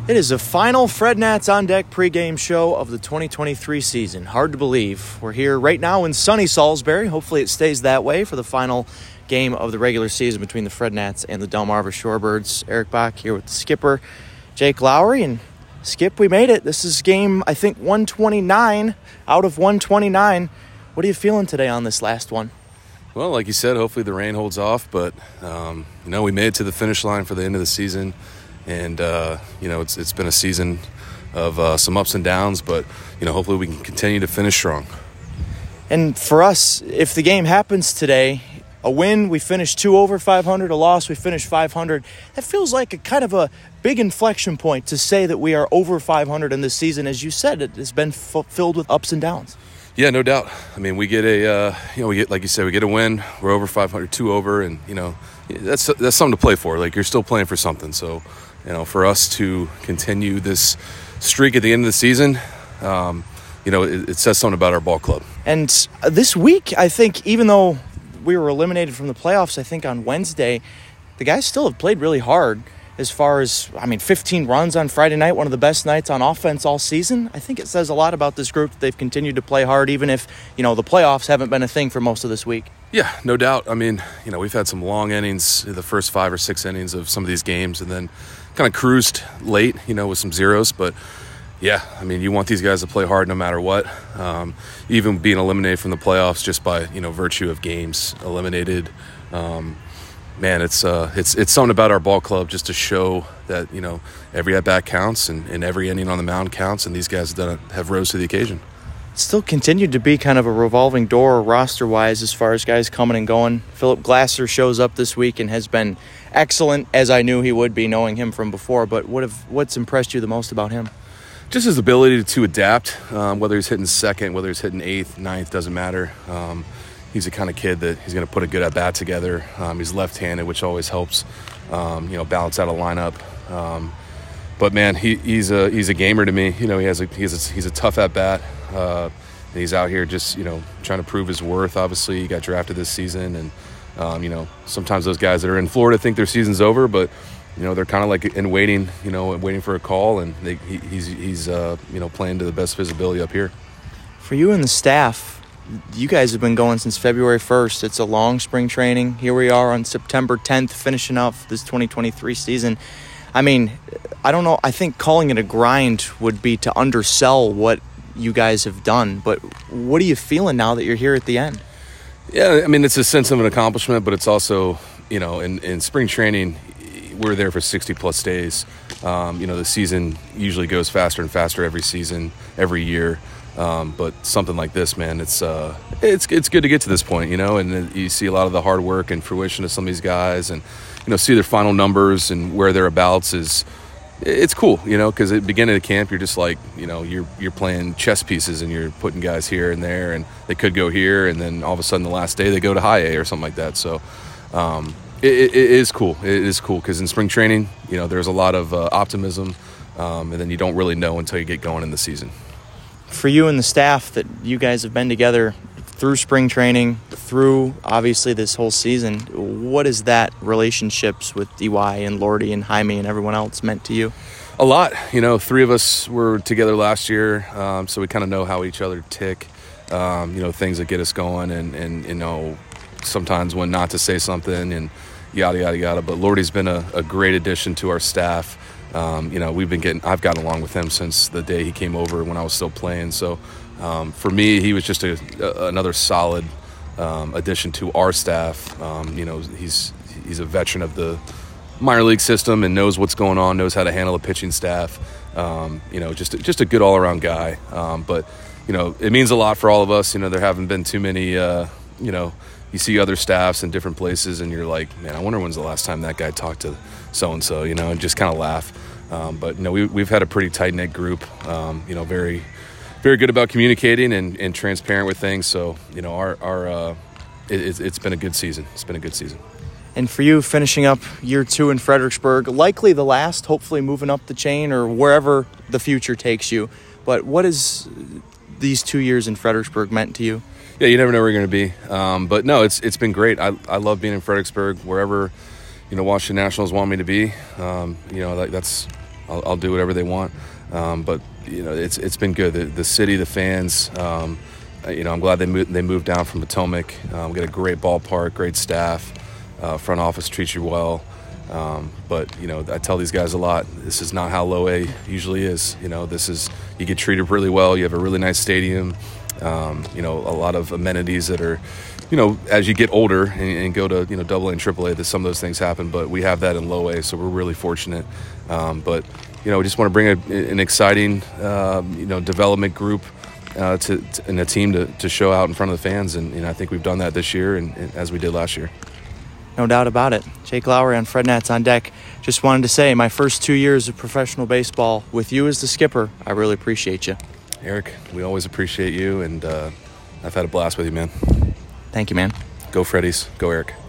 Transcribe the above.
It is a final Fred Nats on Deck pregame show of the 2023 season. Hard to believe. We're here right now in sunny Salisbury. Hopefully it stays that way for the final game of the regular season between the Fred Nats and the Delmarva Shorebirds. Eric Bach here with the skipper, Jake Lowry. And Skip, we made it. This is game, I think, 129 out of 129. What are you feeling today on this last one? Well, like you said, hopefully the rain holds off. But, we made it to the finish line for the end of the season. And, it's been a season of some ups and downs, but, hopefully we can continue to finish strong. And for us, if the game happens today, a win, we finish 2 over 500, a loss, we finish 500. That feels like a kind of a big inflection point to say that we are over 500 in this season. As you said, it has been filled with ups and downs. Yeah, no doubt. I mean, we get like you said, we get a win. We're over 500, 2 over, and, that's something to play for. Like, you're still playing for something. So, for us to continue this streak at the end of the season, it says something about our ball club. And this week, I think, even though we were eliminated from the playoffs, I think on Wednesday, the guys still have played really hard as far as, 15 runs on Friday night, one of the best nights on offense all season. I think it says a lot about this group that they've continued to play hard, even if, the playoffs haven't been a thing for most of this week. Yeah, no doubt. We've had some long innings, the first 5 or 6 innings of some of these games, and then kind of cruised late, with some zeros. But, yeah, you want these guys to play hard no matter what. Even being eliminated from the playoffs just by, virtue of games eliminated. It's something about our ball club just to show that, every at-bat counts and every inning on the mound counts, and these guys have rose to the occasion. Still continued to be kind of a revolving door roster-wise as far as guys coming and going. Philip Glasser shows up this week and has been excellent, as I knew he would be, knowing him from before. But what's impressed you the most about him? Just his ability to adapt, whether he's hitting second, whether he's hitting eighth, ninth, doesn't matter. He's the kind of kid that he's going to put a good at-bat together. He's left-handed, which always helps, balance out a lineup. But man, he's a gamer to me. He's a tough at-bat. He's out here just, trying to prove his worth. Obviously, he got drafted this season, and sometimes those guys that are in Florida think their season's over, but they're kind of like in waiting, waiting for a call, and he's playing to the best visibility up here. For you and the staff, you guys have been going since February 1st. It's a long spring training. Here we are on September 10th, finishing off this 2023 season. I don't know. I think calling it a grind would be to undersell what you guys have done. But what are you feeling now that you're here at the end? Yeah, it's a sense of an accomplishment, but it's also, in spring training, we're there for 60-plus days. The season usually goes faster and faster every season, every year. But something like this, man, it's good to get to this point, and you see a lot of the hard work and fruition of some of these guys, and see their final numbers and where they're abouts it's cool, because at the beginning of the camp you're just like, you're playing chess pieces and you're putting guys here and there, and they could go here, and then all of a sudden the last day they go to high A or something like that. So it is cool. It is cool because in spring training, there's a lot of optimism, and then you don't really know until you get going in the season. For you and the staff that you guys have been together through spring training, through obviously this whole season, what is that relationships with DY and Lordy and Jaime and everyone else meant to you? A lot. 3 of us were together last year, so we kind of know how each other tick, things that get us going, and sometimes when not to say something and yada, yada, yada. But Lordy's been a great addition to our staff. I've gotten along with him since the day he came over when I was still playing. So for me, he was just another solid addition to our staff. He's a veteran of the minor league system and knows what's going on, knows how to handle a pitching staff. Just a good all-around guy. But it means a lot for all of us. There haven't been too many, you see other staffs in different places and you're like, man, I wonder when's the last time that guy talked to so-and-so, and just kind of laugh. But we've had a pretty tight-knit group, very, very good about communicating and transparent with things. So, it's been a good season. It's been a good season. And for you, finishing up year 2 in Fredericksburg, likely the last, hopefully moving up the chain or wherever the future takes you. But what has these 2 years in Fredericksburg meant to you? Yeah, you never know where you're going to be. But no, it's been great. I love being in Fredericksburg, wherever, Washington Nationals want me to be. That's I'll do whatever they want. But it's been good. The city, the fans. I'm glad they moved down from Potomac. We got a great ballpark, great staff. Front office treats you well. But I tell these guys a lot. This is not how Low A usually is. You get treated really well. You have a really nice stadium. A lot of amenities that are, as you get older and go to Double A and Triple A, that some of those things happen. But we have that in Low A, so we're really fortunate. But we just want to bring an exciting development group and a team to show out in front of the fans, and I think we've done that this year and as we did last year. No doubt about it. Jake Lowry on Fred Nats on deck. Just wanted to say, my first 2 years of professional baseball with you as the skipper, I really appreciate you. Eric, we always appreciate you, and I've had a blast with you, man. Thank you, man. Go Freddies. Go Eric.